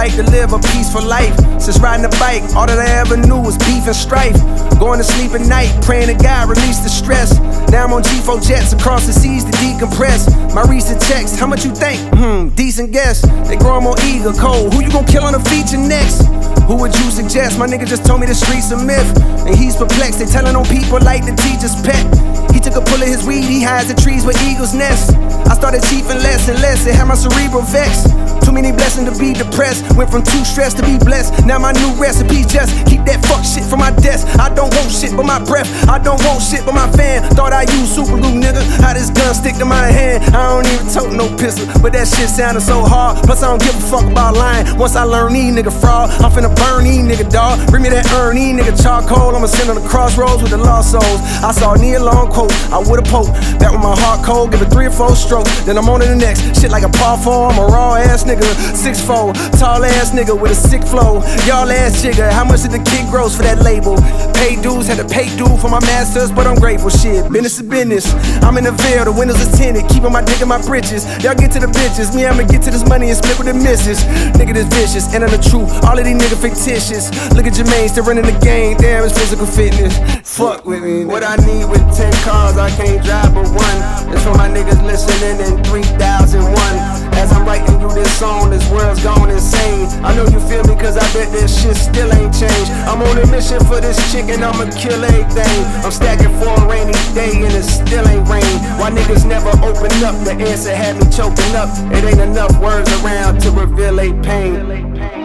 like to live a peaceful life. Since riding a bike, all that I ever knew was beef and strife. Going to sleep at night, praying to God release the stress. Now I'm on G4 jets across the seas to decompress. My recent checks, how much you think? Decent guess. They grow more eager, cold. Who you gon' kill on a feature next? Who would you suggest? My nigga just told me the streets a myth, and he's perplexed. They telling on people like the teacher's pet. He took a pull of his weed, he hides the trees where eagles nest. I started chiefing less and less, it had my cerebral vex. Too many blessings to be depressed. Went from too stressed to be blessed. Now my new recipe's just keep that fuck shit from my desk. I don't want shit but my breath, I don't want shit but my fan. Thought I used super glue, nigga. How this gun stick to my hand? I don't even tote no pistol, but that shit sounded so hard. Plus I don't give a fuck about lying. Once I learn these nigga fraud, I'm finna burn these nigga dog. Bring me that urn, these nigga charcoal. I'ma send on the crossroads with the lost souls. I saw a near long quote, I would've poked that with my heart cold. Give it 3 or 4 strokes, then I'm on to the next. Shit like a par 4, I'm a raw ass nigga. 6'4", tall ass nigga with a sick flow. Y'all ass jigger, how much did the kid gross for that label? Pay dues, had to pay due for my masters, but I'm grateful. Shit, business is business. I'm in the veil, the windows are tinted, keeping my dick in my britches. Y'all get to the bitches, me I'ma get to this money and split with the missus. Nigga this vicious, and I'm the truth, all of these niggas fictitious. Look at Jermaine still running the game, damn it's physical fitness. Fuck with me. What I need with 10 cars, I can't drive but one. It's for my niggas listening in 3001. As I'm writing you this song, this world's gone insane. I know you feel me cause I bet this shit still ain't changed. I'm on a mission for this chick and I'ma kill everything. I'm stacking for a rainy day and it still ain't rain. Why niggas never open up? The answer had me choking up. It ain't enough words around to reveal a pain.